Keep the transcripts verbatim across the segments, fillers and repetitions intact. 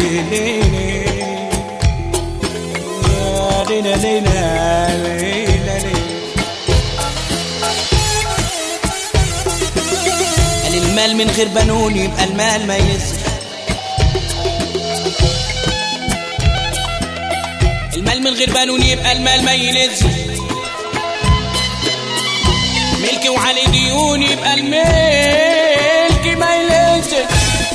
قال المال من غير بنون يبقى المال ما ينزل، المال من غير بنون يبقى المال ما ينزل، ملك وعلي ديون يبقى الملك ما ينزل.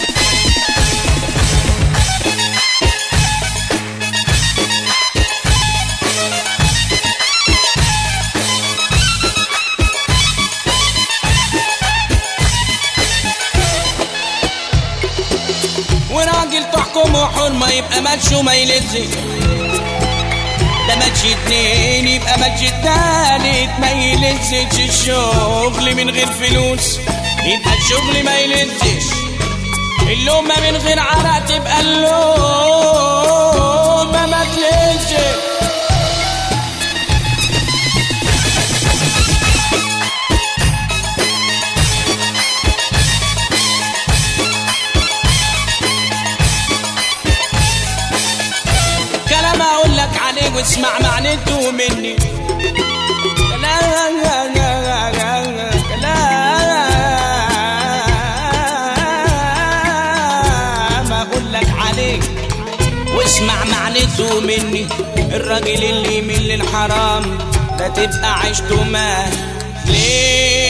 وراجل تحكمه حرمة يبقى ماتش ما يلزق، ده ماتش اتنين يبقى ماتش التالت ما يلزقش. الشغل من غير فلوس يبقى الشغل ما يلزقش، اللقمة من غير عرق تبقى اللقمة ما تلزقش. عليه واسمع معنته مني، كلام اقول لك عليه واسمع معنته مني. الراجل اللي يميل للحرام ده تبقى عيشته ما ليه